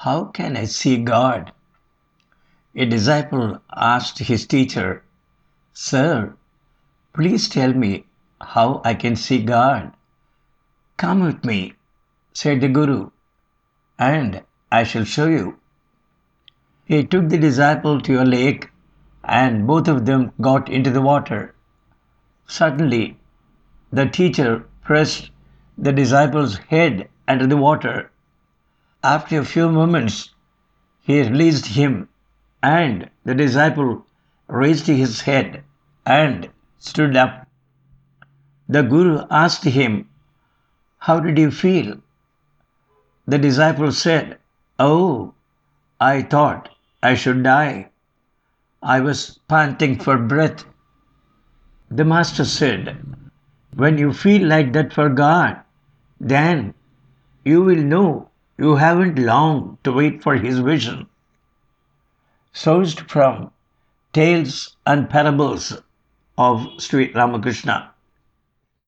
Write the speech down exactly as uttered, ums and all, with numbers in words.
How can I see God? A disciple asked his teacher, Sir, please tell me how I can see God. Come with me, said the Guru, and I shall show you. He took the disciple to a lake, and both of them got into the water. Suddenly, the teacher pressed the disciple's head under the water. After a few moments, he released him, and the disciple raised his head and stood up. The Guru asked him, How did you feel? The disciple said, Oh, I thought I should die. I was panting for breath. The Master said, When you feel like that for God, then you will know you haven't long to wait for His vision. Sourced from Tales and Parables of Sri Ramakrishna.